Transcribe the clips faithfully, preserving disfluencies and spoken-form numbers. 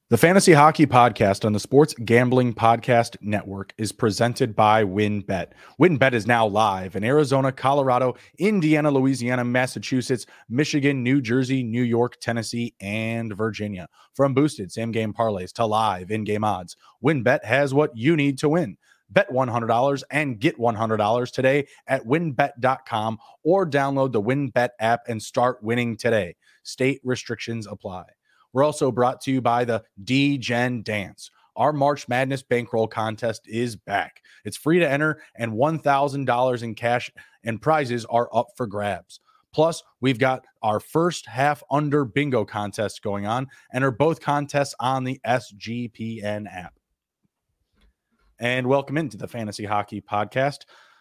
The Fantasy Hockey Podcast on the Sports Gambling Podcast Network is presented by WynnBET. WynnBET is now live in Arizona, Colorado, Indiana, Louisiana, Massachusetts, Michigan, New Jersey, New York, Tennessee, and Virginia. From boosted same-game parlays to live in-game odds, WynnBET has what you need to win. Bet one hundred dollars and get one hundred dollars today at win bet dot com or download the WynnBET app and start winning today. State restrictions apply. We're also brought to you by the D-Gen Dance. Our March Madness bankroll contest is back. It's free to enter, and one thousand dollars in cash and prizes are up for grabs. Plus, we've got our first half under bingo contest going on, and are both contests on the S G P N app. And welcome into the Fantasy Hockey Podcast.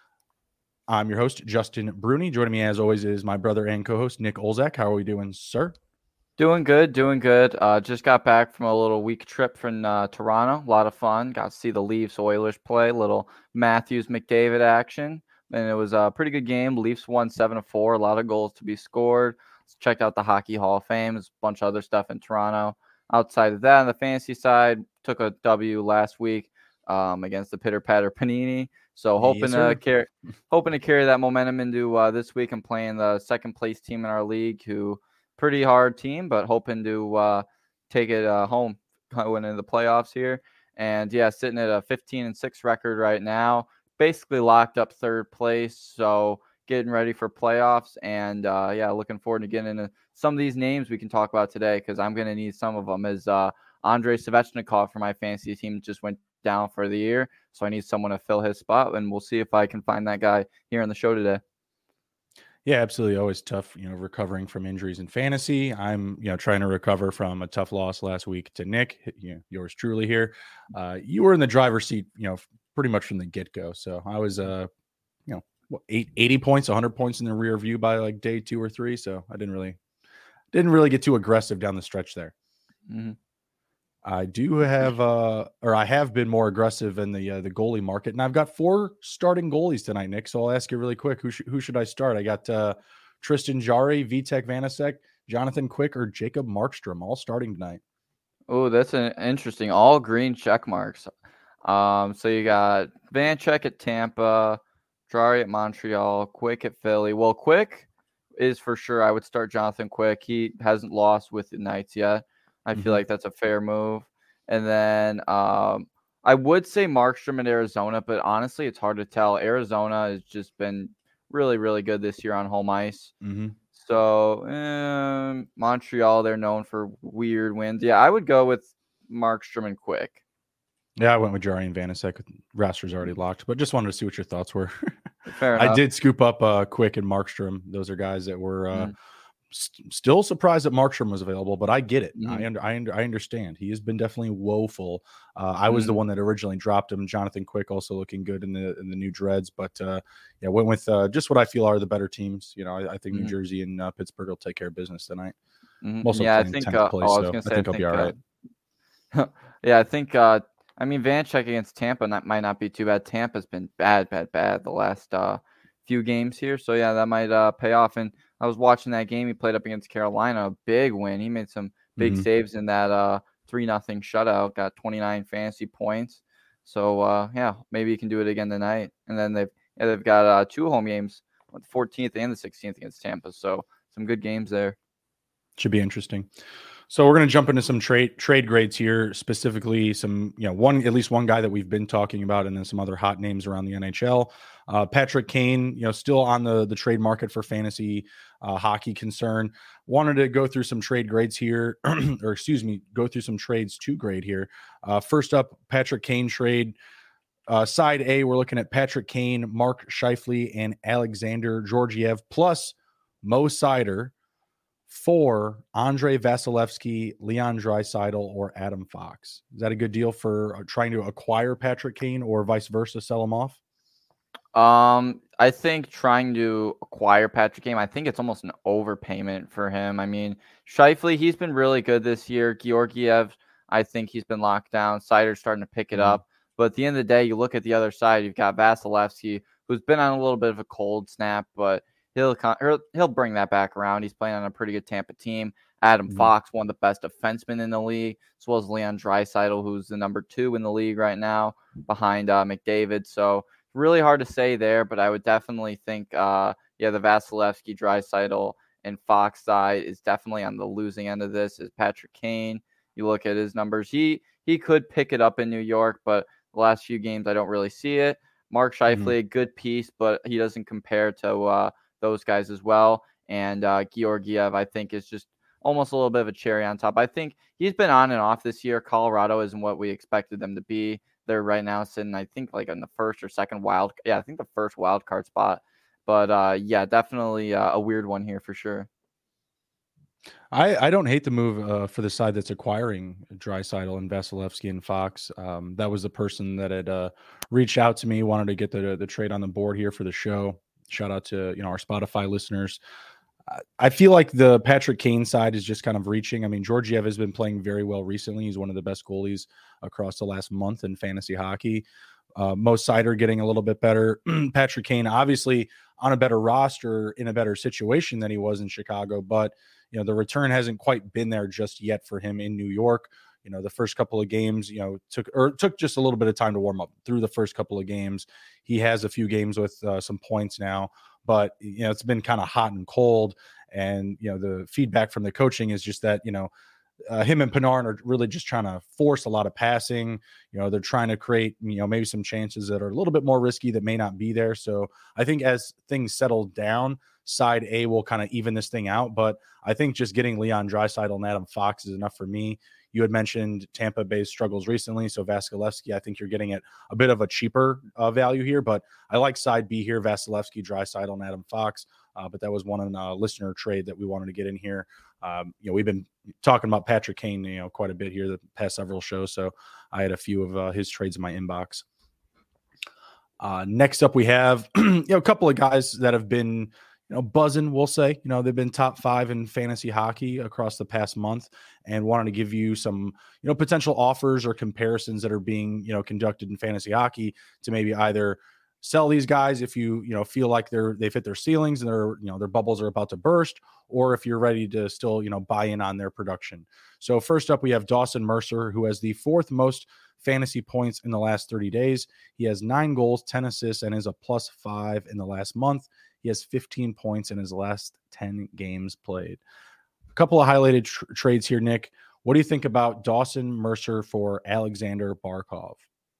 I'm your host, Justin Bruni. Joining me, as always, is my brother and co-host, Nick Olzak. How are we doing, sir? Doing good, doing good. Uh, just got back from a little week trip from uh, Toronto. A lot of fun. Got to see the Leafs Oilers play. Little Matthews McDavid action, and it was a pretty good game. Leafs won seven to four. A lot of goals to be scored. Checked out the Hockey Hall of Fame. There's a bunch of other stuff in Toronto. Outside of that, on the fantasy side, took a W last week um, against the Pitter Patter Panini. So hoping yes, to carry, hoping to carry that momentum into uh, this week. I'm playing the second place team in our league, who. Pretty hard team, but hoping to uh, take it uh, home going into the playoffs here. And yeah, sitting at a fifteen and six record right now, basically locked up third place. So getting ready for playoffs, and uh, yeah, looking forward to getting into some of these names we can talk about today, because I'm going to need some of them. As uh, Andrei Svechnikov for my fantasy team just went down for the year, so I need someone to fill his spot, and we'll see if I can find that guy here on the show today. Yeah, absolutely. Always tough, you know, recovering from injuries in fantasy. I'm, you know, trying to recover from a tough loss last week to Nick, you know, yours truly here. Uh, you were in the driver's seat, you know, pretty much from the get-go. So I was, uh, you know, what, eight, eighty points, one hundred points in the rear view by like day two or three. So I didn't really, didn't really get too aggressive down the stretch there. Mm-hmm. I do have, uh, or I have been more aggressive in the uh, the goalie market, and I've got four starting goalies tonight, Nick. So I'll ask you really quick: who sh- who should I start? I got uh, Tristan Jarry, Vitek Vanacek, Jonathan Quick, or Jacob Markstrom, all starting tonight. Oh, that's an interesting. All green check marks. Um, so you got Vanacek at Tampa, Jarry at Montreal, Quick at Philly. Well, Quick is for sure. I would start Jonathan Quick. He hasn't lost with the Knights yet. I feel mm-hmm. like that's a fair move. And then um, I would say Markstrom at Arizona, but honestly, it's hard to tell. Arizona has just been really, really good this year on home ice. Mm-hmm. So um, Montreal, they're known for weird wins. Yeah, I would go with Markstrom and Quick. Yeah, I went with Jarry and Vanacek. Roster's already locked, but just wanted to see what your thoughts were. Fair enough. I did scoop up uh, Quick and Markstrom. Those are guys that were uh, mm. st- still surprised that Markstrom was available, but I get it. Mm. I, under, I, under, I understand. He has been definitely woeful. Uh, I was mm. the one that originally dropped him. Jonathan Quick also looking good in the in the new dreads, but uh, yeah, went with uh, just what I feel are the better teams. You know, I, I think mm. New Jersey and uh, Pittsburgh will take care of business tonight. Mm-hmm. Also yeah, I think. Uh, place, oh, I was so gonna say, I think I I'll think, be all right. Uh, yeah, I think. Uh, I mean, Vanacek against Tampa that might not be too bad. Tampa's been bad, bad, bad the last uh, few games here. So, yeah, that might uh, pay off. And I was watching that game. He played up against Carolina. A big win. He made some big mm-hmm. saves in that uh, three nothing shutout. Got twenty-nine fantasy points. So, uh, yeah, maybe he can do it again tonight. And then they've yeah, they've got uh, two home games, the fourteenth and the sixteenth against Tampa. So, some good games there. Should be interesting. So we're going to jump into some trade trade grades here, specifically some, you know, one at least one guy that we've been talking about, and then some other hot names around the N H L. Uh, Patrick Kane, you know, still on the the trade market for fantasy uh, hockey concern. Wanted to go through some trade grades here, or excuse me, go through some trades to grade here. Uh, first up, Patrick Kane trade. Uh, side A, we're looking at Patrick Kane, Mark Scheifele, and Alexander Georgiev, plus Mo Seider for Andrei Vasilevsky, Leon Draisaitl, or Adam Fox. Is that a good deal for trying to acquire Patrick Kane, or vice versa, sell him off? Um, I think trying to acquire Patrick Kane, I think it's almost an overpayment for him. I mean, Scheifele, he's been really good this year. Georgiev, I think he's been locked down. Seider's starting to pick it mm-hmm. up. But at the end of the day, you look at the other side, you've got Vasilevsky, who's been on a little bit of a cold snap, but He'll he'll bring that back around. He's playing on a pretty good Tampa team. Adam Mhm. Fox, one of the best defensemen in the league, as well as Leon Draisaitl, who's the number two in the league right now behind uh, McDavid. So really hard to say there, but I would definitely think, uh, yeah, the Vasilevsky, Draisaitl, and Fox side is definitely on the losing end of this. Is Patrick Kane? You look at his numbers; he he could pick it up in New York, but the last few games I don't really see it. Mark Mhm. Scheifele, a good piece, but he doesn't compare to uh, those guys as well. And uh, Georgiev, I think, is just almost a little bit of a cherry on top. I think he's been on and off this year. Colorado isn't what we expected them to be. They're right now sitting, I think, like in the first or second wild. Yeah, I think the first wild card spot. But uh, yeah, definitely uh, a weird one here for sure. I, I don't hate the move uh, for the side that's acquiring Draisaitl and Vasilevsky and Fox. Um, that was the person that had uh, reached out to me, wanted to get the the trade on the board here for the show. Shout out to you know our Spotify listeners. I- I feel like the Patrick Kane side is just kind of reaching. I mean, Georgiev has been playing very well recently. He's one of the best goalies across the last month in fantasy hockey. Uh, Mo Sider getting a little bit better. Patrick Kane, obviously on a better roster, in a better situation than he was in Chicago, but you know the return hasn't quite been there just yet for him in New York. You know the first couple of games, you know took or took just a little bit of time to warm up through the first couple of games. He has a few games with uh, some points now, but you know it's been kind of hot and cold. And you know the feedback from the coaching is just that you know uh, him and Panarin are really just trying to force a lot of passing. You know, they're trying to create, you know, maybe some chances that are a little bit more risky that may not be there. So I think as things settle down, side A will kind of even this thing out. But I think just getting Leon Draisaitl and Adam Fox is enough for me. You had mentioned Tampa Bay's struggles recently. So Vasilevsky, I think you're getting at a bit of a cheaper uh, value here. But I like side B here, Vasilevsky, Draisaitl, and Adam Fox. Uh, but that was one in a listener trade that we wanted to get in here. Um, you know, we've been talking about Patrick Kane, you know, quite a bit here the past several shows. So I had a few of uh, his trades in my inbox. Uh, next up, we have you know a couple of guys that have been you know buzzing. We'll say you know they've been top five in fantasy hockey across the past month, and wanted to give you some you know potential offers or comparisons that are being you know conducted in fantasy hockey to maybe either sell these guys if you you know feel like they're they've hit their ceilings and their you know their bubbles are about to burst, or if you're ready to still you know buy in on their production. So first up, we have Dawson Mercer, who has the fourth most fantasy points in the last thirty days. He has nine goals, ten assists, and is a plus five in the last month. He has fifteen points in his last ten games played. A couple of highlighted tr- trades here, Nick. What do you think about Dawson Mercer for Alexander Barkov?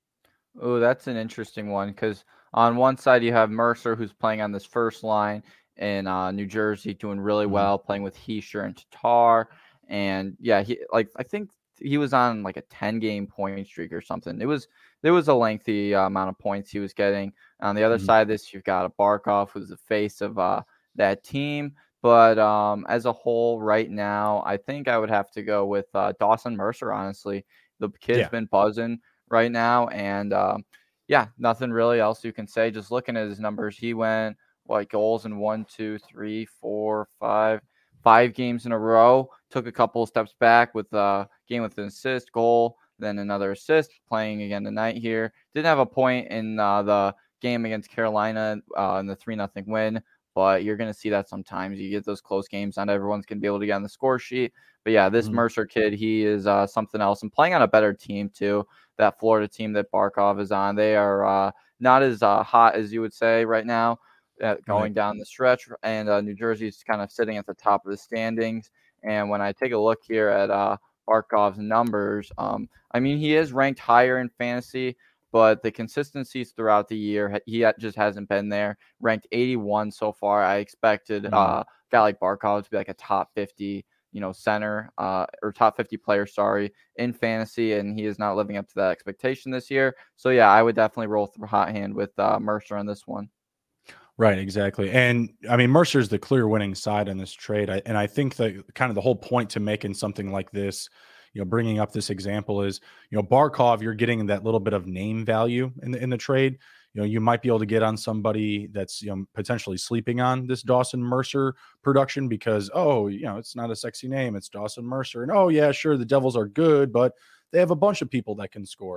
Oh, that's an interesting one because on one side you have Mercer, who's playing on this first line in uh, New Jersey, doing really Mhm. well, playing with Heischer and Tatar, and yeah, he like I think he was on like a ten game point streak or something. It was there was a lengthy uh, amount of points he was getting. On the other Mhm. side of this, you've got a Barkov, who's the face of uh, that team. But um, as a whole, right now, I think I would have to go with uh, Dawson Mercer. Honestly, the kid's Yeah. been buzzing right now. And um, yeah, nothing really else you can say. Just looking at his numbers, he went what goals in one, two, three, four, five, five games in a row. Took a couple of steps back with a uh, game with an assist, goal, then another assist. Playing again tonight here. Didn't have a point in uh, the game against Carolina uh, in the three nothing win. But you're going to see that sometimes. You get those close games. Not everyone's going to be able to get on the score sheet. But yeah, this Mhm. Mercer kid, he is uh, something else and playing on a better team too. That Florida team that Barkov is on, they are uh, not as uh, hot as you would say right now, uh, Right. going down the stretch. And uh, New Jersey is kind of sitting at the top of the standings. And when I take a look here at uh, Barkov's numbers, um, I mean, he is ranked higher in fantasy, but the consistencies throughout the year, he just hasn't been there. Ranked eighty-one so far. I expected Mhm. uh, a guy like Barkov to be like a top fifty, you know, center uh, or top fifty player, sorry, in fantasy, and he is not living up to that expectation this year. So yeah, I would definitely roll through hot hand with uh, Mercer on this one. Right, exactly. And I mean, Mercer's the clear winning side in this trade. I, and I think that kind of the whole point to making something like this, you know, bringing up this example is, you know, Barkov, you're getting that little bit of name value in the in the trade. You know, you might be able to get on somebody that's, you know, potentially sleeping on this Dawson Mercer production because, oh, you know, it's not a sexy name. It's Dawson Mercer. And oh, yeah, sure, the Devils are good, but they have a bunch of people that can score.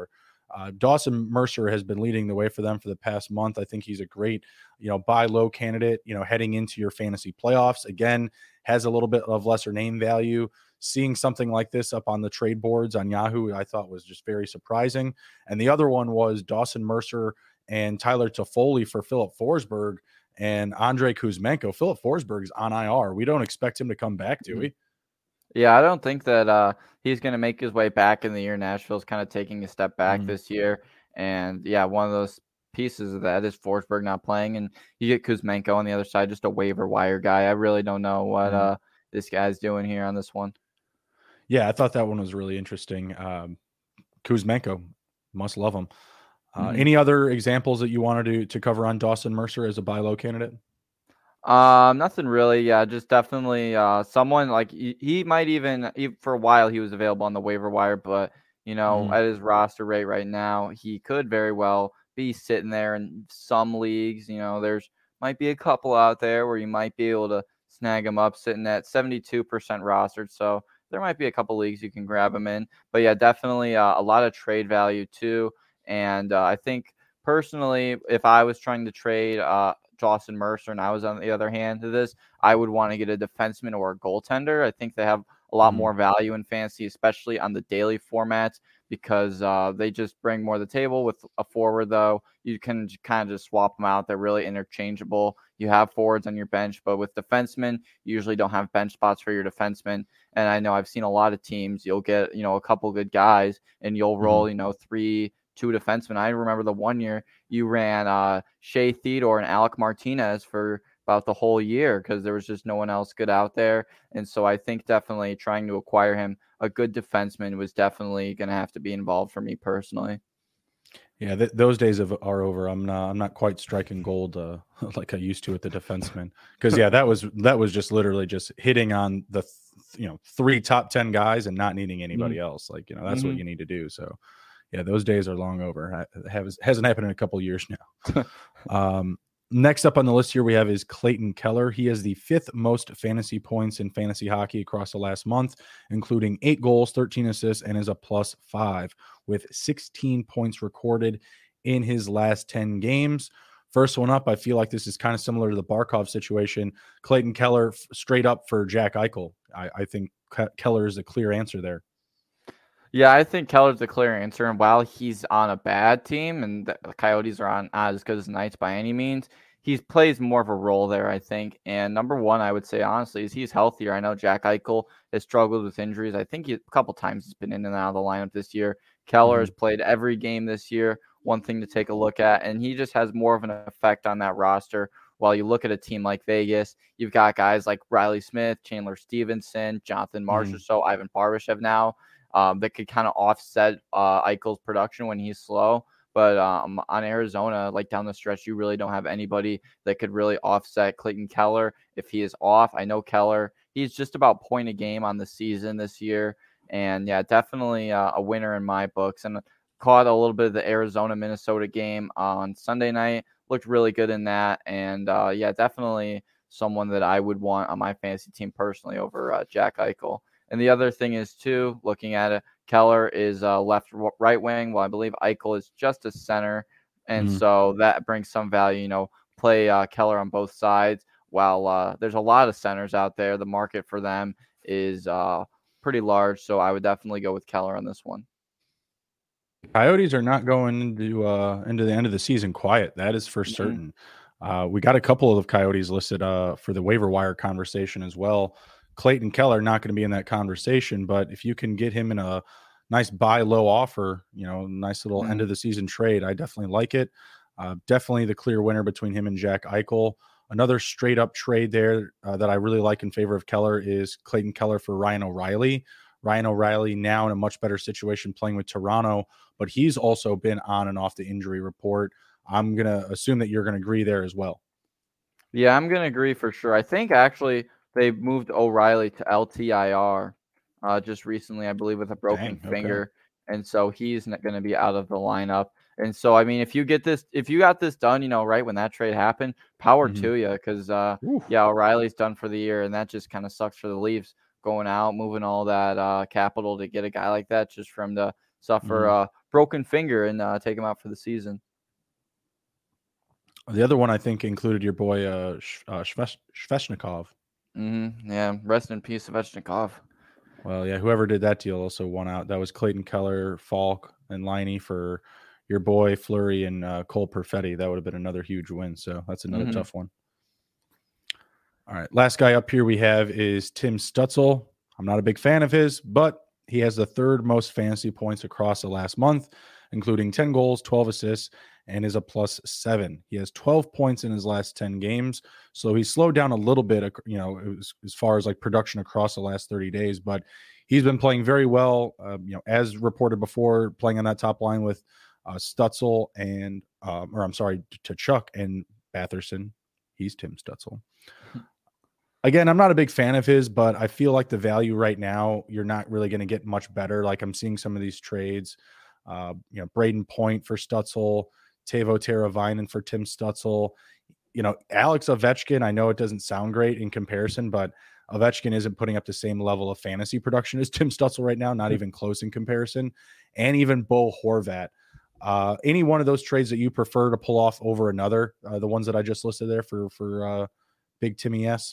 Uh, Dawson Mercer has been leading the way for them for the past month. I think he's a great, you know, buy low candidate, you know, heading into your fantasy playoffs. Again, has a little bit of lesser name value. Seeing something like this up on the trade boards on Yahoo, I thought was just very surprising. And the other one was Dawson Mercer and Tyler Toffoli for Philip Forsberg and Andrei Kuzmenko. Philip Forsberg's on I R. We don't expect him to come back, do we? Yeah, I don't think that uh, he's going to make his way back in the year. Nashville's kind of taking a step back mm. this year. And yeah, one of those pieces of that is Forsberg not playing. And you get Kuzmenko on the other side, just a waiver wire guy. I really don't know what mm. uh, this guy's doing here on this one. Yeah, I thought that one was really interesting. Um, Kuzmenko, must love him. Uh, mm-hmm. Any other examples that you wanted to, to cover on Dawson Mercer as a buy low candidate? Um, nothing really. Yeah, just definitely uh, someone like he, he might even, even for a while he was available on the waiver wire, but you know, mm-hmm. at his roster rate right now, he could very well be sitting there in some leagues. You know, there's might be a couple out there where you might be able to snag him up sitting at seventy-two percent rostered. So there might be a couple leagues you can grab him in. But yeah, definitely uh, a lot of trade value too. And uh, I think personally, if I was trying to trade uh, Dawson Mercer and I was on the other hand of this, I would want to get a defenseman or a goaltender. I think they have a lot mm-hmm. more value in fantasy, especially on the daily formats, because uh, they just bring more to the table. With a forward, though, you can kind of just swap them out. They're really interchangeable. You have forwards on your bench, but with defensemen, you usually don't have bench spots for your defensemen. And I know I've seen a lot of teams, you'll get, you know, a couple good guys and you'll roll, mm-hmm. you know, three, two defensemen. I remember the one year you ran uh, Shea Theodore and Alec Martinez for about the whole year because there was just no one else good out there. And so I think definitely trying to acquire him, a good defenseman, was definitely going to have to be involved for me personally. Yeah, th- those days of, are over. I'm not. I'm not quite striking gold uh, like I used to with the defenseman. Because yeah, that was that was just literally just hitting on the th- you know three top ten guys and not needing anybody mm-hmm. else. Like you know that's mm-hmm. what you need to do. So yeah, those days are long over. It has, hasn't happened in a couple of years now. um, next up on the list here we have is Clayton Keller. He has the fifth most fantasy points in fantasy hockey across the last month, including eight goals, thirteen assists, and is a plus five with sixteen points recorded in his last ten games. First one up, I feel like this is kind of similar to the Barkov situation. Clayton Keller f- straight up for Jack Eichel. I, I think Ke- Keller is a clear answer there. Yeah, I think Keller's the clear answer. And while he's on a bad team and the Coyotes are on not as good as the Knights by any means, he plays more of a role there, I think. And number one, I would say, honestly, is he's healthier. I know Jack Eichel has struggled with injuries. I think he, a couple times he's been in and out of the lineup this year. Keller mm-hmm. has played every game this year. One thing to take a look at. And he just has more of an effect on that roster. While you look at a team like Vegas, you've got guys like Riley Smith, Chandler Stevenson, Jonathan Marsh, mm-hmm. so Ivan Barbashev now. Um, that could kind of offset uh, Eichel's production when he's slow. But um, on Arizona, like down the stretch, you really don't have anybody that could really offset Clayton Keller if he is off. I know Keller, he's just about point a game on the season this year. And yeah, definitely uh, a winner in my books. And caught a little bit of the Arizona-Minnesota game on Sunday night. Looked really good in that. And uh, yeah, definitely someone that I would want on my fantasy team personally over uh, Jack Eichel. And the other thing is, too, looking at it, Keller is uh, left right wing, while I believe Eichel is just a center. And mm-hmm. so that brings some value, you know, play uh, Keller on both sides. While uh, there's a lot of centers out there, the market for them is uh, pretty large. So I would definitely go with Keller on this one. Coyotes are not going into uh, into the end of the season quiet. That is for certain. Mm-hmm. Uh, we got a couple of Coyotes listed uh, for the waiver wire conversation as well. Clayton Keller not going to be in that conversation, but if you can get him in a nice buy low offer, you know, nice little mm-hmm. end of the season trade, I definitely like it. Uh, definitely the clear winner between him and Jack Eichel. Another straight up trade there uh, that I really like in favor of Keller is Clayton Keller for Ryan O'Reilly. Ryan O'Reilly now in a much better situation playing with Toronto, but he's also been on and off the injury report. I'm going to assume that you're going to agree there as well. Yeah, I'm going to agree for sure. I think actually they moved O'Reilly to L T I R uh, just recently, I believe, with a broken Dang, finger. Okay. And so he's going to be out of the lineup. And so, I mean, if you get this, if you got this done, you know, right when that trade happened, power mm-hmm. to you because, uh, yeah, O'Reilly's done for the year. And that just kind of sucks for the Leafs going out, moving all that uh, capital to get a guy like that just from the suffer mm-hmm. a broken finger and uh, take him out for the season. The other one I think included your boy uh, Sh- uh, Shvesh- Svechnikov. Mm-hmm. Yeah, rest in peace, Svechnikov. Well, yeah, whoever did that deal also won out. That was Clayton Keller, Falk, and Liney for your boy Fleury and uh, Cole Perfetti. That would have been another huge win. So that's another mm-hmm. tough one. All right, last guy up here we have is Tim Stutzel. I'm not a big fan of his, but he has the third most fantasy points across the last month, including ten goals, twelve assists, and is a plus seven. He has twelve points in his last ten games. So he's slowed down a little bit, you know, as, as far as like production across the last thirty days, but he's been playing very well, uh, you know, as reported before, playing on that top line with uh, Stutzel and, um, or I'm sorry, to Chuck and Batherson. He's Tim Stutzel. Again, I'm not a big fan of his, but I feel like the value right now, you're not really going to get much better. Like I'm seeing some of these trades, uh, you know, Braden Point for Stutzel, Teuvo Teravainen for Tim Stutzel, you know, Alex Ovechkin. I know it doesn't sound great in comparison, but Ovechkin isn't putting up the same level of fantasy production as Tim Stutzel right now, not even close in comparison. And even Bo Horvat. Uh, any one of those trades that you prefer to pull off over another, uh, the ones that I just listed there for, for uh, Big Timmy S?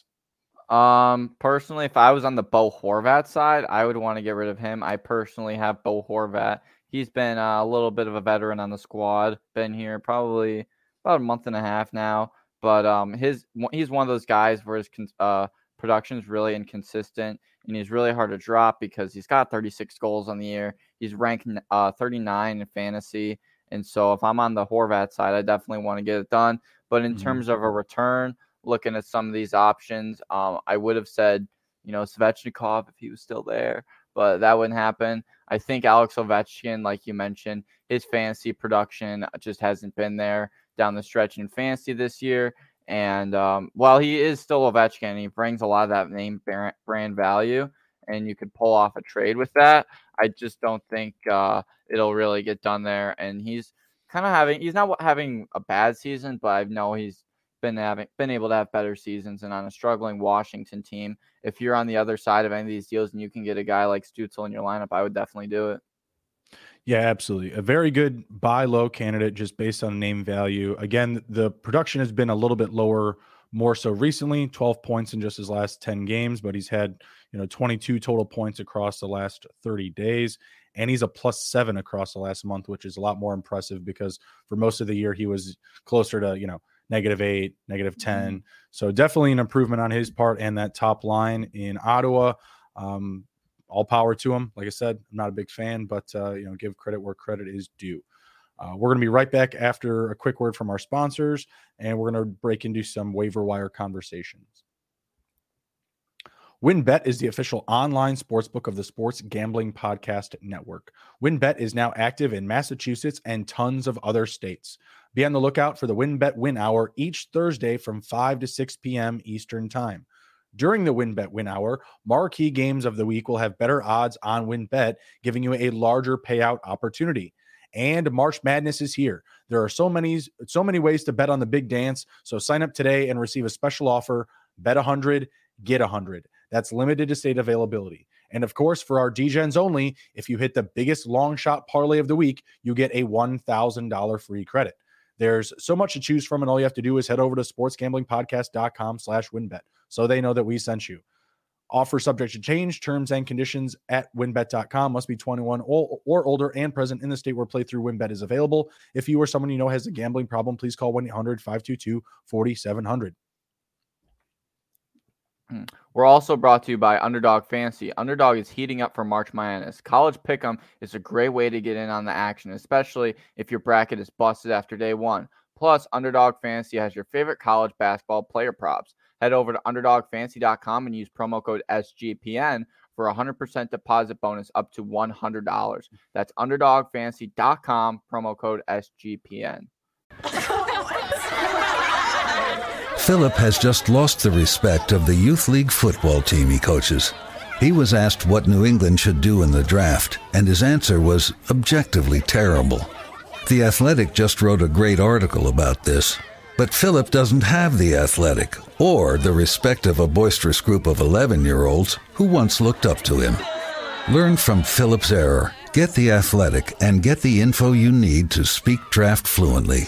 Um, personally, if I was on the Bo Horvat side, I would want to get rid of him. I personally have Bo Horvat. He's been uh, a little bit of a veteran on the squad, been here probably about a month and a half now. But um, his he's one of those guys where his uh, production is really inconsistent, and he's really hard to drop because he's got thirty-six goals on the year. He's ranked uh, thirty-nine in fantasy, and so if I'm on the Horvat side, I definitely want to get it done. But in mm-hmm. terms of a return, looking at some of these options, um, I would have said, you know, Svechnikov if he was still there, but that wouldn't happen. I think Alex Ovechkin, like you mentioned, his fantasy production just hasn't been there down the stretch in fantasy this year. And um, while he is still Ovechkin, he brings a lot of that name brand value, and you could pull off a trade with that. I just don't think uh, it'll really get done there. And he's kind of having, he's not having a bad season, but I know he's been having been able to have better seasons. And on a struggling Washington team, if you're on the other side of any of these deals and you can get a guy like Stutzel in your lineup, I would definitely do it. Yeah, absolutely. A very good buy low candidate just based on name value. Again, the production has been a little bit lower, more so recently, twelve points in just his last ten games, but he's had, you know, twenty-two total points across the last thirty days. And he's a plus seven across the last month, which is a lot more impressive because for most of the year, he was closer to, you know, negative eight, negative ten. Mm-hmm. So definitely an improvement on his part and that top line in Ottawa. Um, all power to him. Like I said, I'm not a big fan, but, uh, you know, give credit where credit is due. Uh, we're going to be right back after a quick word from our sponsors, and we're going to break into some waiver wire conversations. WynnBET is the official online sportsbook of the Sports Gambling Podcast Network. WynnBET is now active in Massachusetts and tons of other states. Be on the lookout for the WynnBET Win Hour each Thursday from five to six p.m. Eastern Time. During the WynnBET Win Hour, marquee games of the week will have better odds on WynnBET, giving you a larger payout opportunity. And March Madness is here. There are so many, so many ways to bet on the big dance, so sign up today and receive a special offer. Bet one hundred, get one hundred. That's limited to state availability. And of course, for our D-Gens only, if you hit the biggest long shot parlay of the week, you get a one thousand dollars free credit. There's so much to choose from, and all you have to do is head over to sportsgamblingpodcast.com slash wynnbet so they know that we sent you. Offer subject to change. Terms and conditions at wynnbet dot com. Must be twenty-one or, or older and present in the state where playthrough WynnBET is available. If you or someone you know has a gambling problem, please call one eight hundred five two two four seven zero zero. We're also brought to you by Underdog Fantasy. Underdog is heating up for March Madness. College Pick'em is a great way to get in on the action, especially if your bracket is busted after day one. Plus, Underdog Fantasy has your favorite college basketball player props. Head over to underdog fantasy dot com and use promo code S G P N for a one hundred percent deposit bonus up to one hundred dollars. That's underdog fantasy dot com, promo code S G P N. Philip has just lost the respect of the youth league football team he coaches. He was asked what New England should do in the draft, and his answer was objectively terrible. The Athletic just wrote a great article about this, but Philip doesn't have the Athletic or the respect of a boisterous group of eleven-year-olds who once looked up to him. Learn from Philip's error. Get The Athletic and get the info you need to speak draft fluently.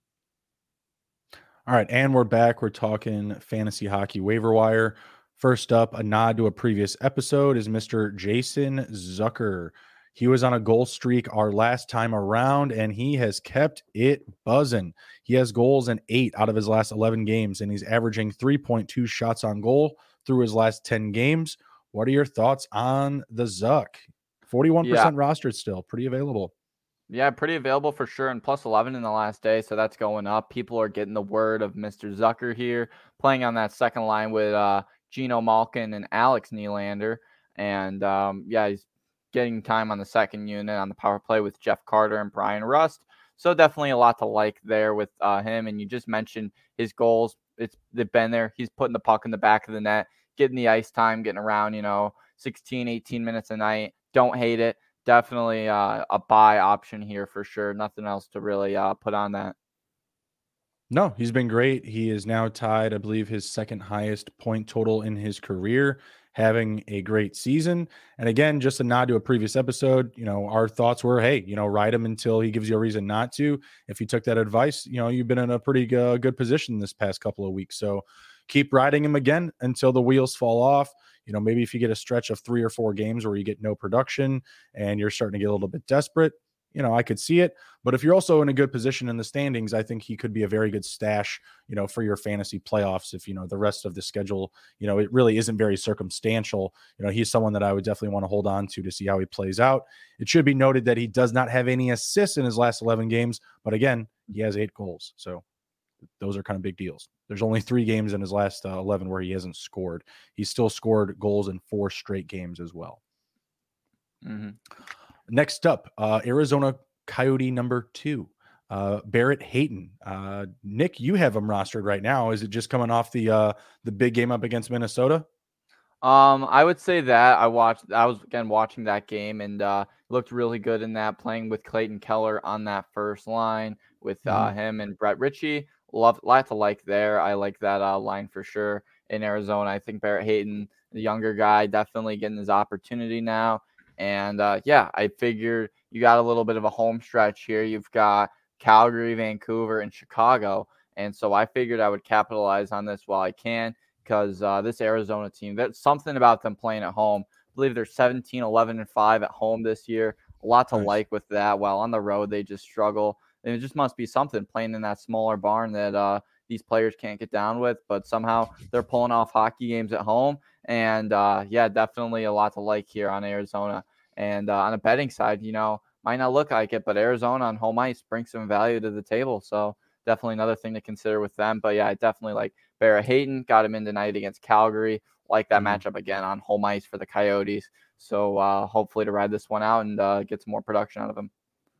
All right, and we're back. We're talking fantasy hockey waiver wire. First up, a nod to a previous episode is Mister Jason Zucker. He was on a goal streak our last time around, and he has kept it buzzing. He has goals in eight out of his last eleven games, and he's averaging three point two shots on goal through his last ten games. What are your thoughts on the Zuck? forty-one percent yeah. rostered still, pretty available. Yeah, pretty available for sure, and plus eleven in the last day, so that's going up. People are getting the word of Mister Zucker here, playing on that second line with uh, Geno Malkin and Alex Nylander, and um, yeah, he's getting time on the second unit on the power play with Jeff Carter and Brian Rust, so definitely a lot to like there with uh, him, and you just mentioned his goals. It's they've been there. He's putting the puck in the back of the net, getting the ice time, getting around, you know, sixteen, eighteen minutes a night. Don't hate it. Definitely uh, a buy option here for sure. Nothing else to really uh, put on that. No, he's been great. He is now tied, I believe, his second highest point total in his career, having a great season. And again, just a nod to a previous episode, you know, our thoughts were, hey, you know, ride him until he gives you a reason not to. If you took that advice, you know, you've been in a pretty uh, good position this past couple of weeks. So keep riding him again until the wheels fall off. You know, maybe if you get a stretch of three or four games where you get no production and you're starting to get a little bit desperate, you know, I could see it. But if you're also in a good position in the standings, I think he could be a very good stash, you know, for your fantasy playoffs. If, you know, the rest of the schedule, you know, it really isn't very circumstantial. You know, he's someone that I would definitely want to hold on to to see how he plays out. It should be noted that he does not have any assists in his last eleven games. But again, he has eight goals. So those are kind of big deals. There's only three games in his last uh, eleven where he hasn't scored. He's still scored goals in four straight games as well. Mm-hmm. Next up, uh, Arizona Coyote number two, uh, Barrett Hayton. Uh, Nick, you have him rostered right now. Is it just coming off the uh, the big game up against Minnesota? Um, I would say that I watched. I was again watching that game and uh, looked really good in that. Playing with Clayton Keller on that first line with uh, mm-hmm. him and Brett Ritchie. Love, lot to like there. I like that uh, line for sure in Arizona. I think Barrett Hayton, the younger guy, definitely getting his opportunity now. And uh, yeah, I figured you got a little bit of a home stretch here. You've got Calgary, Vancouver, and Chicago. And so I figured I would capitalize on this while I can because uh, this Arizona team, that's something about them playing at home. I believe they're seventeen, eleven, and five at home this year. A lot to nice. like with that. While on the road, they just struggle. And it just must be something playing in that smaller barn that uh, these players can't get down with, but somehow they're pulling off hockey games at home. And uh, yeah, definitely a lot to like here on Arizona. And uh, on a betting side, you know, might not look like it, but Arizona on home ice brings some value to the table. So definitely another thing to consider with them. But yeah, I definitely like Barrett Hayton. Got him in tonight against Calgary. Like that mm-hmm. matchup again on home ice for the Coyotes. So uh, hopefully to ride this one out and uh, get some more production out of him.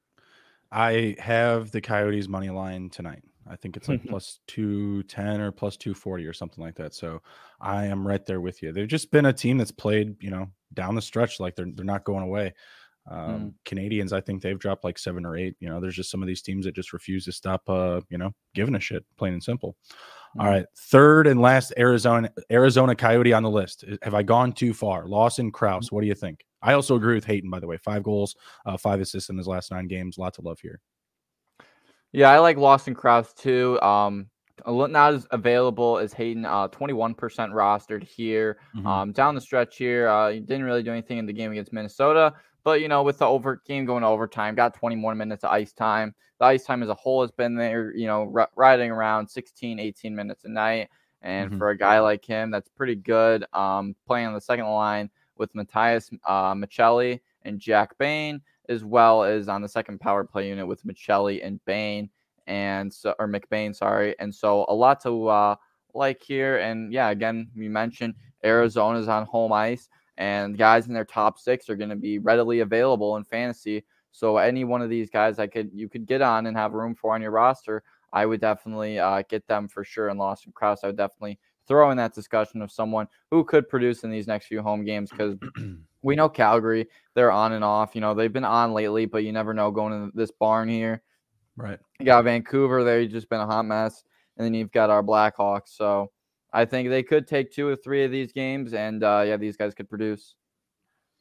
I have the Coyotes money line tonight. I think it's like plus two ten or plus two forty or something like that. So I am right there with you. They've just been a team that's played, you know, down the stretch. Like they're, they're not going away. Um, mm. Canadians, I think they've dropped like seven or eight. You know, there's just some of these teams that just refuse to stop, uh, you know, giving a shit, plain and simple. Mm. All right. Third and last Arizona, Arizona Coyote on the list. Have I gone too far? Lawson Crouse. What do you think? I also agree with Hayton, by the way. Five goals, uh, five assists in his last nine games. Lots of love here. Yeah, I like Lawson Crouse too. Um, not as available as Hayton. Uh, twenty-one percent rostered here. Mm-hmm. Um, down the stretch here, uh, he didn't really do anything in the game against Minnesota. But you know, with the over game going to overtime, got twenty more minutes of ice time. The ice time as a whole has been there. You know, r- riding around sixteen, eighteen minutes a night. And mm-hmm. for a guy like him, that's pretty good. Um, playing on the second line with Matthias uh, Michelli and Jack Bain, as well as on the second power play unit with Michelli and Bain, and so or McBain, sorry. And so a lot to uh, like here. And yeah, again, we mentioned Arizona's on home ice, and guys in their top six are going to be readily available in fantasy. So any one of these guys I could you could get on and have room for on your roster, I would definitely uh, get them for sure. And Lawson Crouse, I would definitely throw in that discussion of someone who could produce in these next few home games, because we know Calgary, they're on and off. You know, they've been on lately, but you never know going into this barn here. Right. You got Vancouver there, you've just been a hot mess. And then you've got our Blackhawks. So I think they could take two or three of these games, and uh, yeah, these guys could produce.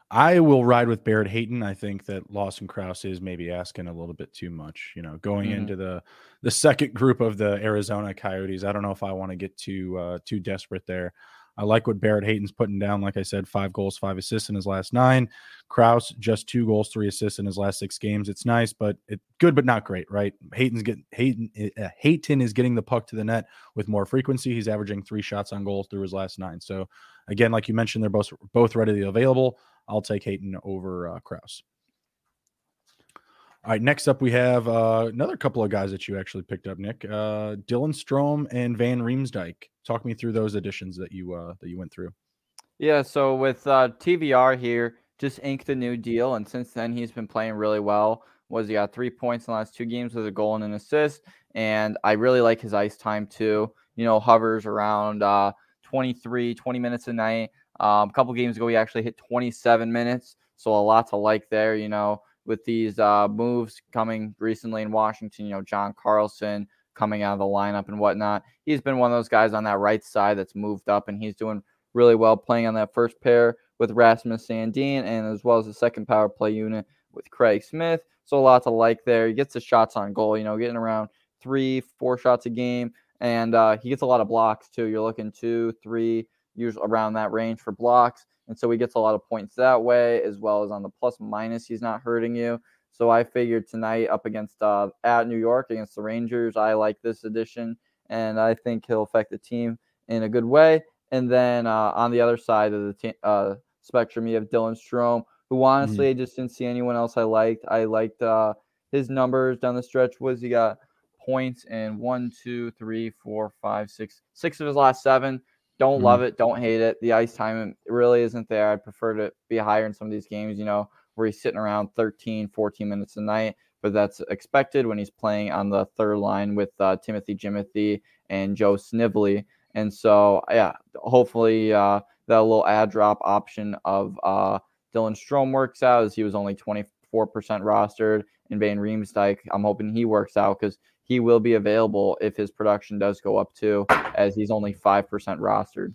I will ride with Barrett Hayton. I think that Lawson Crouse is maybe asking a little bit too much, you know, going Mm-hmm. into the the second group of the Arizona Coyotes. I don't know if I want to get too uh, too desperate there. I like what Barrett Hayton's putting down. Like I said, five goals, five assists in his last nine. Crouse, just two goals, three assists in his last six games. It's nice, but it good, but not great, right? Hayton's getting Hayton. Uh, Hayton is getting the puck to the net with more frequency. He's averaging three shots on goal through his last nine. So again, like you mentioned, they're both both readily available. I'll take Hayton over uh, Crouse. All right, next up we have uh, another couple of guys that you actually picked up, Nick. Uh, Dylan Strome and Van Riemsdyk. Talk me through those additions that you uh, that you went through. Yeah, so with uh, T V R here, just inked a new deal, and since then he's been playing really well. Was he got three points in the last two games with a goal and an assist, and I really like his ice time too. You know, hovers around uh, twenty-three, twenty minutes a night. Um, a couple games ago, he actually hit twenty-seven minutes, so a lot to like there. You know, with these uh, moves coming recently in Washington, you know, John Carlson coming out of the lineup and whatnot. He's been one of those guys on that right side that's moved up, and he's doing really well playing on that first pair with Rasmus Sandin, and as well as the second power play unit with Craig Smith. So a lot to like there. He gets the shots on goal, you know, getting around three, four shots a game, and uh, he gets a lot of blocks too. You're looking two, three, usually around that range for blocks. And so he gets a lot of points that way, as well as on the plus minus, he's not hurting you. So I figured tonight up against uh, at New York against the Rangers, I like this addition, and I think he'll affect the team in a good way. And then uh, on the other side of the t- uh, spectrum, you have Dylan Strome, who honestly mm-hmm. I just didn't see anyone else I liked. I liked uh, his numbers down the stretch. Was he got points in one, two, three, four, five, six, six of his last seven. Don't mm-hmm. love it. Don't hate it. The ice time really isn't there. I'd prefer to be higher in some of these games, you know, where he's sitting around thirteen, fourteen minutes a night. But that's expected when he's playing on the third line with uh, Timothy Jimothy and Joe Snively. And so, yeah, hopefully uh, that little ad drop option of uh, Dylan Strome works out, as he was only twenty-four percent rostered. And Van Riemsdyk, I'm hoping he works out, because he will be available if his production does go up too, as he's only five percent rostered.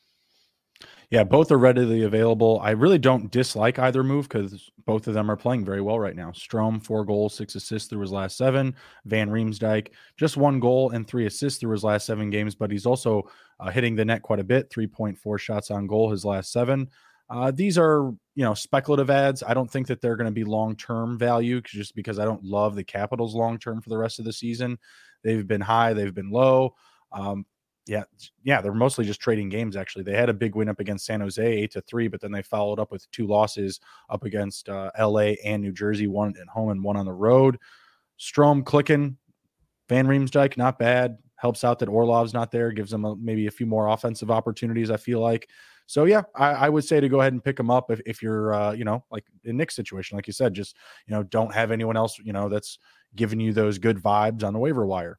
Yeah, both are readily available. I really don't dislike either move, because both of them are playing very well right now. Strome, four goals, six assists through his last seven. Van Riemsdyk, just one goal and three assists through his last seven games, but he's also uh, hitting the net quite a bit, three point four shots on goal his last seven. Uh, these are, you know, speculative ads. I don't think that they're going to be long-term value, just because I don't love the Capitals long-term for the rest of the season. They've been high, they've been low. Um, Yeah, yeah, they're mostly just trading games, actually. They had a big win up against San Jose, eight to three, but then they followed up with two losses up against uh, L A and New Jersey, one at home and one on the road. Strome clicking. Van Riemsdyk, not bad. Helps out that Orlov's not there, gives them a, maybe a few more offensive opportunities, I feel like. So, yeah, I, I would say to go ahead and pick them up if, if you're, uh, you know, like in Nick's situation, like you said, just, you know, don't have anyone else, you know, that's giving you those good vibes on the waiver wire.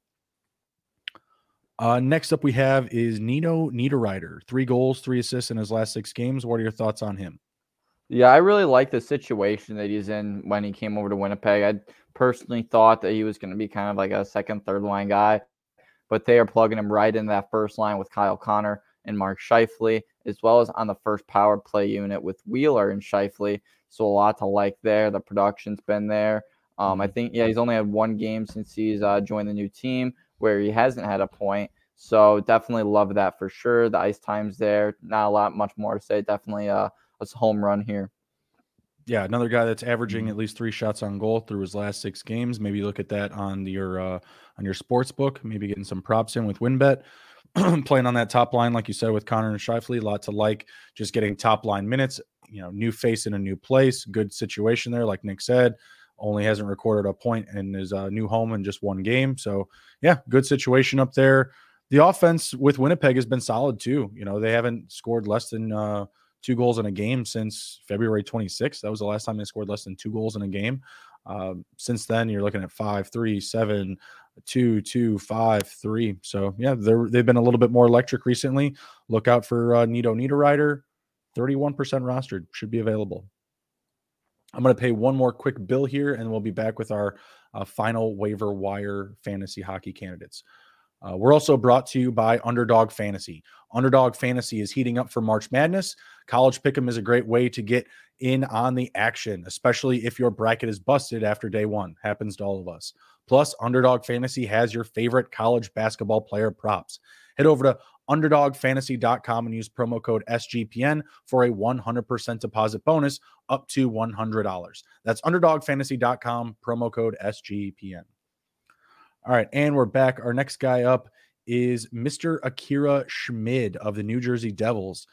Uh, next up we have is Nino Niederreiter. Three goals, three assists in his last six games. What are your thoughts on him? Yeah, I really like the situation that he's in when he came over to Winnipeg. I personally thought that he was going to be kind of like a second, third line guy, but they are plugging him right in that first line with Kyle Connor and Mark Scheifele, as well as on the first power play unit with Wheeler and Scheifele. So a lot to like there. The production's been there. Um, I think, yeah, he's only had one game since he's uh, joined the new team where he hasn't had a point. So definitely love that for sure. The ice time's there. Not a lot much more to say. Definitely a, a home run here. Yeah, another guy that's averaging at least three shots on goal through his last six games. Maybe look at that on your uh, on your sports book. Maybe getting some props in with WinBet. Playing on that top line, like you said, with Connor and Scheifele, a lot to like. Just getting top line minutes. You know, new face in a new place. Good situation there, like Nick said. Only hasn't recorded a point in his uh, new home in just one game. So, yeah, good situation up there. The offense with Winnipeg has been solid too. You know, they haven't scored less than uh, two goals in a game since February twenty-sixth. That was the last time they scored less than two goals in a game. Uh, since then, you're looking at five, three, seven, two, two, five, three. So, yeah, they're, they've been a little bit more electric recently. Look out for uh, Nito Niederreiter. thirty-one percent rostered. Should be available. I'm going to pay one more quick bill here, and we'll be back with our uh, final waiver wire fantasy hockey candidates. Uh, we're also brought to you by Underdog Fantasy. Underdog Fantasy is heating up for March Madness. College Pick'em is a great way to get in on the action, especially if your bracket is busted after day one. Happens to all of us. Plus, Underdog Fantasy has your favorite college basketball player props. Head over to underdog fantasy dot com and use promo code S G P N for a one hundred percent deposit bonus up to one hundred dollars. That's underdog fantasy dot com, promo code S G P N. All right, and we're back. Our next guy up is Mister Akira Schmid of the New Jersey Devils.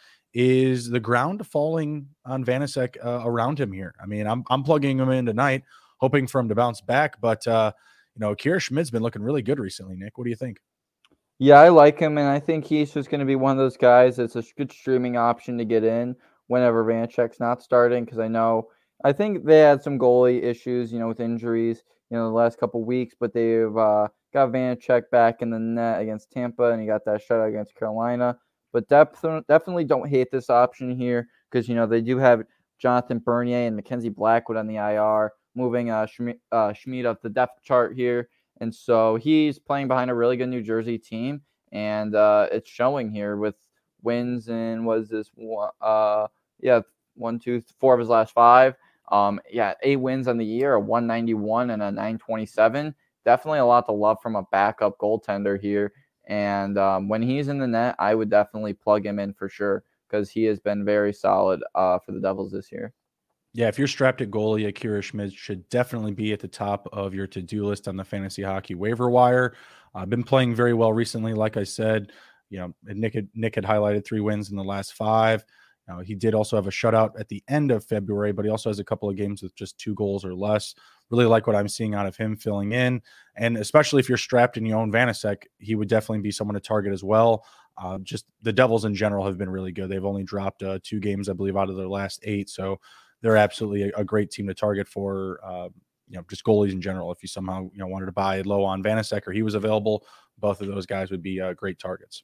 Is the ground falling on Vanecek uh, around him here? I mean, I'm I'm plugging him in tonight, hoping for him to bounce back, but uh, you know, Akira Schmid's been looking really good recently. Nick, what do you think? Yeah, I like him, and I think he's just going to be one of those guys that's a good streaming option to get in whenever Vanecek's not starting, because I know I think they had some goalie issues, you know, with injuries, you know, the last couple of weeks, but they've uh, got Vanecek back in the net against Tampa, and he got that shutout against Carolina. But def- definitely don't hate this option here because, you know, they do have Jonathan Bernier and Mackenzie Blackwood on the I R, moving uh, Schmid, uh, Schmid up the depth chart here. And so he's playing behind a really good New Jersey team, and uh, it's showing here with wins in, what is this, uh, yeah, one, two, four of his last five. Um, yeah, eight wins on the year, a one ninety-one and a nine twenty-seven. Definitely a lot to love from a backup goaltender here. And um, when he's in the net, I would definitely plug him in for sure because he has been very solid uh, for the Devils this year. Yeah, if you're strapped at goalie, Akira Schmid should definitely be at the top of your to-do list on the fantasy hockey waiver wire. I've uh, been playing very well recently. Like I said, you know, Nick had, Nick had highlighted three wins in the last five. Uh, he did also have a shutout at the end of February, but he also has a couple of games with just two goals or less. Really like what I'm seeing out of him filling in. And especially if you're strapped and you own Vanecek, he would definitely be someone to target as well. Uh, just the Devils in general have been really good. They've only dropped uh, two games, I believe, out of their last eight. So they're absolutely a, a great team to target for, uh, you know, just goalies in general. If you somehow, you know, wanted to buy low on Vanecek or he was available, both of those guys would be uh, great targets.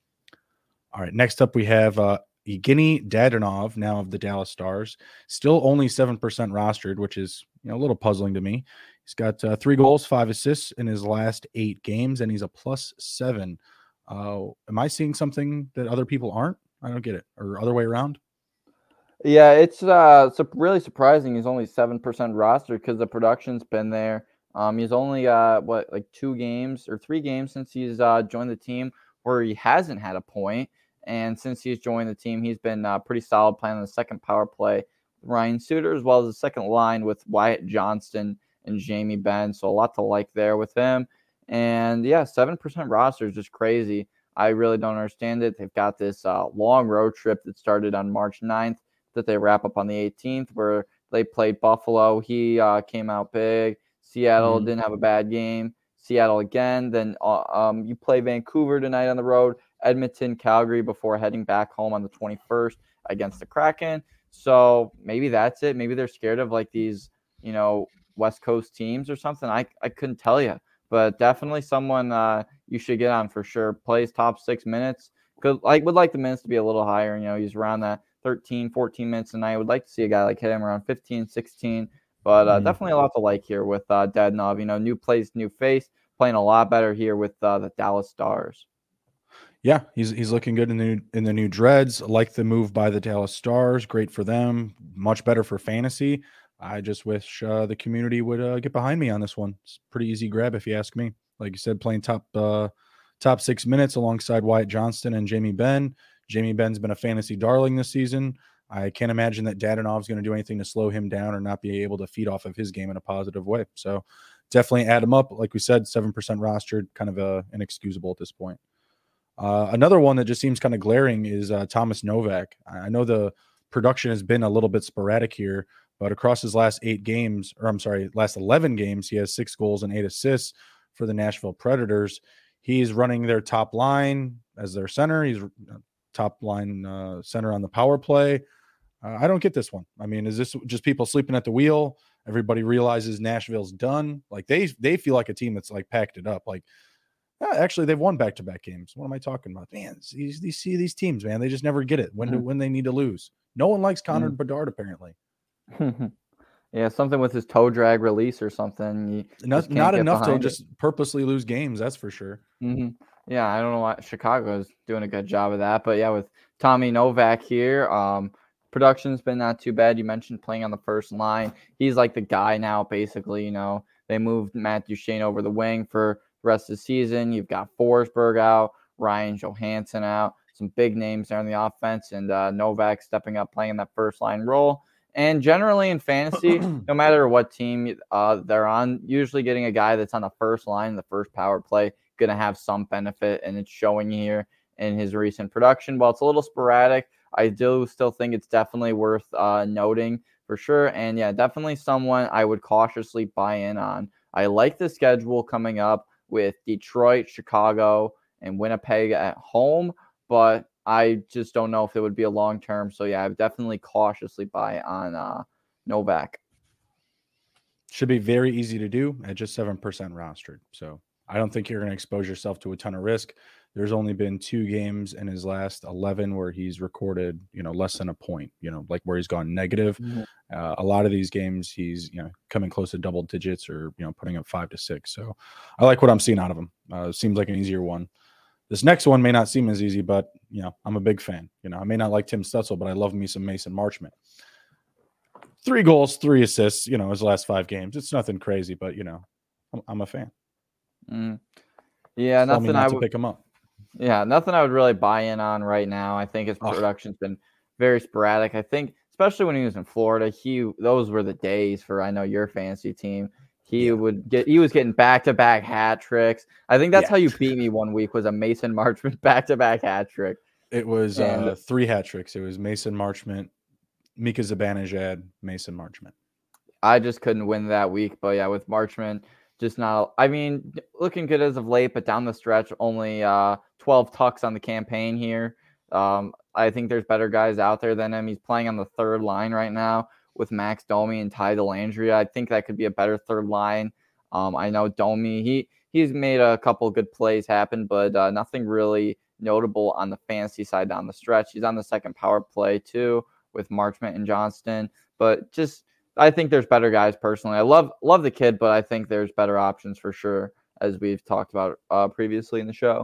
All right, next up we have uh, Evgeny Dadonov, now of the Dallas Stars, still only seven percent rostered, which is, you know, a little puzzling to me. He's got uh, three goals, five assists in his last eight games, and he's a plus seven. Uh, am I seeing something that other people aren't? I don't get it. Or other way around? Yeah, it's uh su- really surprising. He's only seven percent rostered because the production's been there. Um, he's only got what like two games or three games since he's uh, joined the team where he hasn't had a point. And since he's joined the team, he's been uh, pretty solid playing on the second power play with Ryan Suter, as well as the second line with Wyatt Johnston and Jamie Benn. So a lot to like there with him. And yeah, seven percent roster is just crazy. I really don't understand it. They've got this uh, long road trip that started on March ninth that they wrap up on the eighteenth, where they played Buffalo. He uh, came out big. Seattle mm-hmm. didn't have a bad game. Seattle again. Then uh, um, you play Vancouver tonight on the road. Edmonton, Calgary before heading back home on the twenty-first against the Kraken. So maybe that's it. Maybe they're scared of like these, you know, West Coast teams or something. I, I couldn't tell you, but definitely someone uh, you should get on for sure. Plays top six minutes. Could like would like the minutes to be a little higher. You know, he's around that thirteen, fourteen minutes a night. I would like to see a guy like hit him around fifteen, sixteen. But uh, mm. definitely a lot to like here with uh, Dadonov. You know, new place, new face, playing a lot better here with uh, the Dallas Stars. Yeah, he's he's looking good in the new, in the new dreads. Like the move by the Dallas Stars, great for them. Much better for fantasy. I just wish uh, the community would uh, get behind me on this one. It's a pretty easy grab if you ask me. Like you said, playing top uh, top six minutes alongside Wyatt Johnston and Jamie Benn. Jamie Benn's been a fantasy darling this season. I can't imagine that Dadonov's going to do anything to slow him down or not be able to feed off of his game in a positive way. So definitely add him up. Like we said, seven percent rostered, kind of uh, inexcusable at this point. Uh, another one that just seems kind of glaring is uh, Thomas Novak. I know the production has been a little bit sporadic here, but across his last eight games, or I'm sorry, last eleven games, he has six goals and eight assists for the Nashville Predators. He's running their top line as their center. He's top line uh, center on the power play. Uh, I don't get this one. I mean, is this just people sleeping at the wheel? Everybody realizes Nashville's done. Like they they feel like a team that's like packed it up. Like uh, actually, they've won back to back games. What am I talking about? Man, these these see these teams, man. They just never get it when mm-hmm. when they need to lose. No one likes Connor mm-hmm. Bedard apparently. Yeah, something with his toe drag release or something. Not not enough to it. Just purposely lose games. That's for sure. Mm-hmm. Yeah, I don't know why Chicago is doing a good job of that, but yeah, with Tommy Novak here, um, production's been not too bad. You mentioned playing on the first line. He's like the guy now, basically. You know, they moved Matt Duchene over the wing for the rest of the season. You've got Forsberg out, Ryan Johansson out, some big names there on the offense, and uh, Novak stepping up, playing that first line role. And generally in fantasy, no matter what team uh, they're on, usually getting a guy that's on the first line, the first power play, going to have some benefit, and it's showing here in his recent production. While it's a little sporadic, I do still think it's definitely worth uh, noting for sure. And yeah, definitely someone I would cautiously buy in on. I like the schedule coming up with Detroit, Chicago, and Winnipeg at home, but I just don't know if it would be a long term. So yeah, I would definitely cautiously buy on uh, Novak. Should be very easy to do at just seven percent rostered. So I don't think you're going to expose yourself to a ton of risk. There's only been two games in his last eleven where he's recorded, you know, less than a point, you know, like where he's gone negative. Mm-hmm. Uh, a lot of these games, he's, you know, coming close to double digits or, you know, putting up five to six. So I like what I'm seeing out of him. Uh, seems like an easier one. This next one may not seem as easy, but, you know, I'm a big fan. You know, I may not like Tim Stutzel, but I love me some Mason Marchment. Three goals, three assists, you know, his last five games. It's nothing crazy, but, you know, I'm, I'm a fan. Mm. Yeah, Tell nothing me not I to would pick him up. Yeah, nothing I would really buy in on right now. I think his production's oh. been very sporadic. I think, especially when he was in Florida, he those were the days for, I know, your fantasy team. He yeah. would get he was getting back-to-back hat tricks. I think that's yeah. how you beat me one week, was a Mason Marchment back-to-back hat trick. It was and, uh, three hat tricks. It was Mason Marchment, Mika Zibanejad, Mason Marchment. I just couldn't win that week, but yeah, with Marchment, just not. I mean, looking good as of late, but down the stretch, only uh, twelve tucks on the campaign here. Um, I think there's better guys out there than him. He's playing on the third line right now with Max Domi and Ty Dellandrea. I think that could be a better third line. Um, I know Domi, he he's made a couple good plays happen, but uh, nothing really notable on the fantasy side down the stretch. He's on the second power play too with Marchment and Johnston, but just I think there's better guys personally. I love love the kid, but I think there's better options for sure, as we've talked about uh, previously in the show.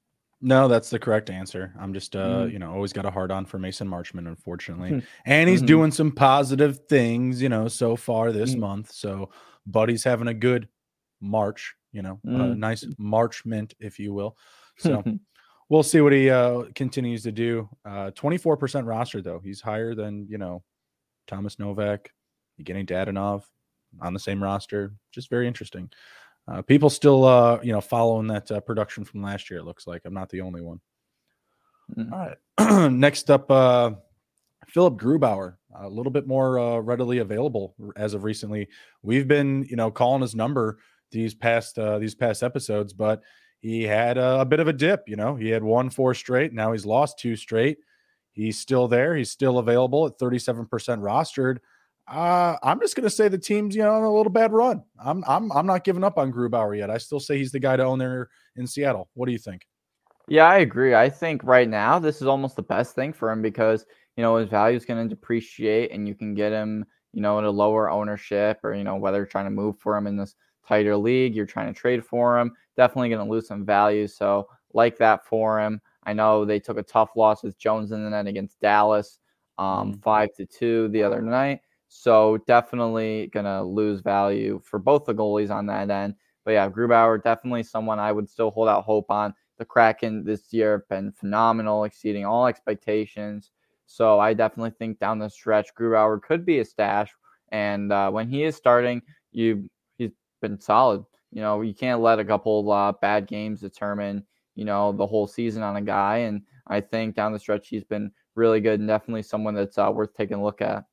No, that's the correct answer. I'm just, uh, mm. you know, always got a hard on for Mason Marchment, unfortunately. And he's mm-hmm. doing some positive things, you know, so far this mm. month. So Buddy's having a good March, you know, mm. a nice Marchment, if you will. So we'll see what he uh, continues to do. Uh, twenty-four percent roster, though. He's higher than, you know, Thomas Novak, Evgeny Dadonov on the same roster. Just very interesting. Uh, people still, uh, you know, following that uh, production from last year. It looks like I'm not the only one. Mm-hmm. All right. Next up, uh, Philip Grubauer, a little bit more uh, readily available as of recently. We've been, you know, calling his number these past uh, these past episodes, but he had a, a bit of a dip. You know, he had won four straight. Now he's lost two straight. He's still there. He's still available at thirty-seven percent rostered. Uh, I'm just going to say the team's, you know, on a little bad run. I'm I'm I'm not giving up on Grubauer yet. I still say he's the guy to own there in Seattle. What do you think? Yeah, I agree. I think right now this is almost the best thing for him because, you know, his value is going to depreciate and you can get him, you know, at a lower ownership or, you know, whether you're trying to move for him in this tighter league, you're trying to trade for him, definitely going to lose some value. So like that for him. I know they took a tough loss with Jones in the net against Dallas, um, mm. five to two the other night. So definitely going to lose value for both the goalies on that end. But yeah, Grubauer, definitely someone I would still hold out hope on. The Kraken this year have been phenomenal, exceeding all expectations. So I definitely think down the stretch, Grubauer could be a stash. And uh, when he is starting, you he's been solid. You know, you can't let a couple uh, bad games determine, you know, the whole season on a guy. And I think down the stretch, he's been really good and definitely someone that's uh, worth taking a look at.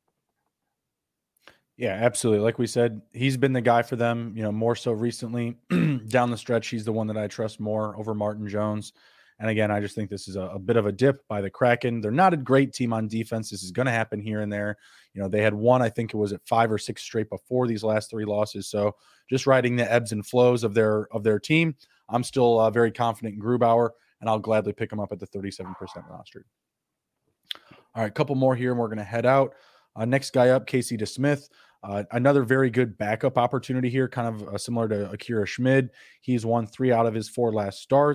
Yeah, absolutely. Like we said, he's been the guy for them, you know, more so recently. Down the stretch, he's the one that I trust more over Martin Jones. And again, I just think this is a, a bit of a dip by the Kraken. They're not a great team on defense. This is going to happen here and there. You know, they had one, I think it was at five or six straight before these last three losses. So just riding the ebbs and flows of their of their team, I'm still uh, very confident in Grubauer, and I'll gladly pick him up at the thirty-seven percent rostered. All right, a couple more here, and we're going to head out. Uh, next guy up, Casey DeSmith. Uh, another very good backup opportunity here, kind of uh, similar to Akira Schmid. He's won three out of his four last starts.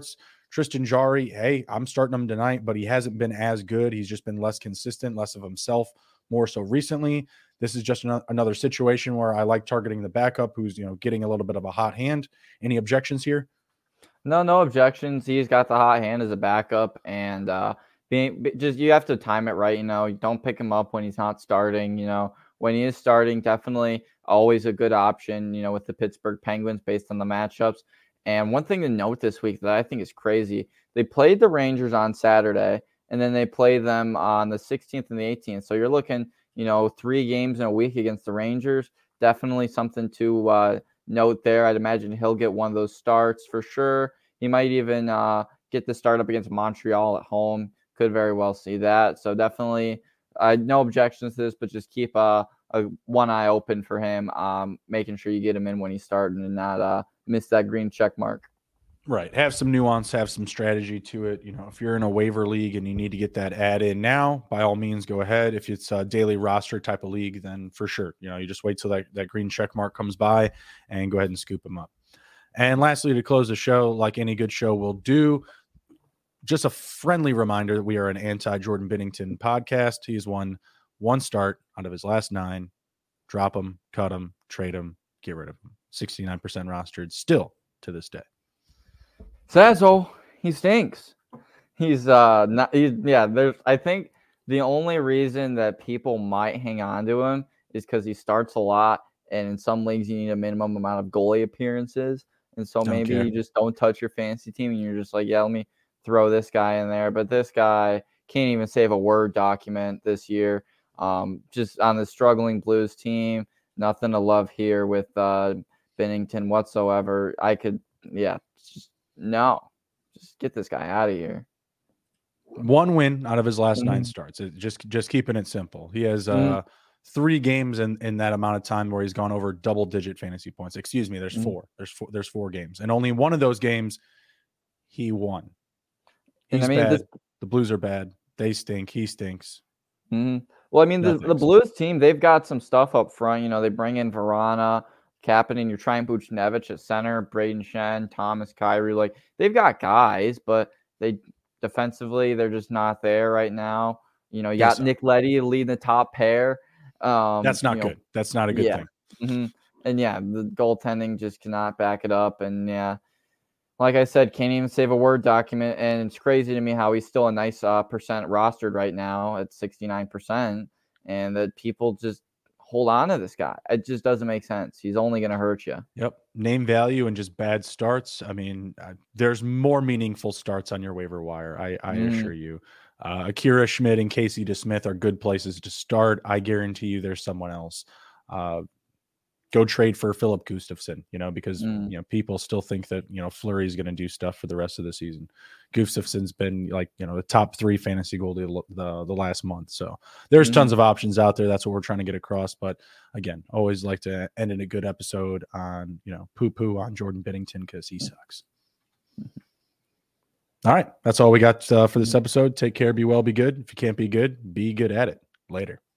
Tristan Jarry, hey, I'm starting him tonight, but he hasn't been as good. He's just been less consistent, less of himself, more so recently. This is just an- another situation where I like targeting the backup who's, you know, getting a little bit of a hot hand. Any objections here? No, no objections. He's got the hot hand as a backup, and uh, being just you have to time it right. You know, you don't pick him up when he's not starting. You know, when he is starting, definitely always a good option. You know, with the Pittsburgh Penguins based on the matchups. And one thing to note this week that I think is crazy: they played the Rangers on Saturday, and then they play them on the sixteenth and the eighteenth. So you're looking, you know, three games in a week against the Rangers. Definitely something to uh, note there. I'd imagine he'll get one of those starts for sure. He might even uh, get the start up against Montreal at home. Could very well see that. So definitely, uh, no objections to this, but just keep uh, a one eye open for him, um, making sure you get him in when he's starting and not uh, miss that green check mark. Right. Have some nuance, have some strategy to it. You know, if you're in a waiver league and you need to get that ad in now, by all means, go ahead. If it's a daily roster type of league, then for sure, you know, you just wait till that, that green check mark comes by and go ahead and scoop them up. And lastly, to close the show, like any good show will do, just a friendly reminder that we are an anti-Jordan Binnington podcast. He's won one start out of his last nine. Drop him, cut him, trade him, get rid of him. sixty-nine percent rostered still to this day. Sazo, he stinks. He's uh not he's yeah, there's I think the only reason that people might hang on to him is because he starts a lot, and in some leagues you need a minimum amount of goalie appearances. And so Don't maybe care. you just don't touch your fantasy team and you're just like, yeah, let me throw this guy in there. But this guy can't even save a Word document this year. Um, just on the struggling Blues team, nothing to love here with uh, Binnington whatsoever. I could, yeah, just, no, just get this guy out of here. One win out of his last Mhm. nine starts. It, just just keeping it simple. He has uh, Mhm. three games in, in that amount of time where he's gone over double digit fantasy points. Excuse me. There's Mhm. four. There's four. There's four games, and only one of those games he won. And He's I mean, bad. this, The Blues are bad. They stink. He stinks. mhm. Well, I mean, the, Nothing. the Blues team, they've got some stuff up front. You know, they bring in Verana, Kapanen, you're trying Buchnevich at center, Braden Shen, Thomas Kyrie. Like, they've got guys, but they defensively, they're just not there right now. You know, you They got suck. Nick Leddy leading the top pair. Um, That's not you know, good. That's not a good yeah. thing. hmm And yeah, the goaltending just cannot back it up. And yeah, like I said, can't even save a Word document. And it's crazy to me how he's still a nice uh, percent rostered right now at sixty-nine percent. And that people just hold on to this guy. It just doesn't make sense. He's only going to hurt you. Yep. Name value and just bad starts. I mean, uh, there's more meaningful starts on your waiver wire. I, I Mhm. assure you. Uh, Akira Schmidt and Casey DeSmith are good places to start. I guarantee you there's someone else. Uh, go trade for Philip Gustafsson, you know, because, Mm. you know, people still think that, you know, Fleury is going to do stuff for the rest of the season. Gustafsson's been like, you know, the top three fantasy goalie the, the, the last month. So there's Mhm. tons of options out there. That's what we're trying to get across. But again, always like to end in a good episode on, you know, poo poo on Jordan Binnington because he sucks. All right. That's all we got uh, for this episode. Take care. Be well, be good. If you can't be good, be good at it. Later.